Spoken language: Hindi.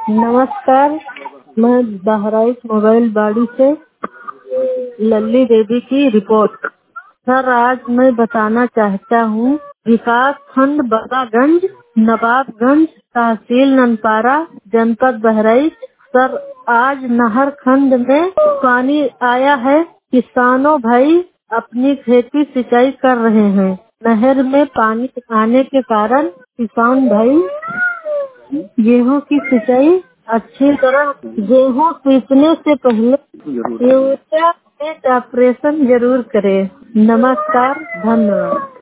नमस्कार, मैं बहराइच मोबाइल बाड़ी से लल्ली देवी की रिपोर्ट। सर, आज मैं बताना चाहता हूँ विकास खंड बगागंज, नवाबगंज, तहसील ननपारा, जनपद बहराइच। सर, आज नहर खंड में पानी आया है। किसानों भाई अपनी खेती सिंचाई कर रहे हैं। नहर में पानी आने के कारण किसान भाई गेहूं की सिंचाई अच्छी तरह। गेहूं सींचने से पहले यूरिया से ऑपरेशन जरूर करें। नमस्कार, धन्यवाद।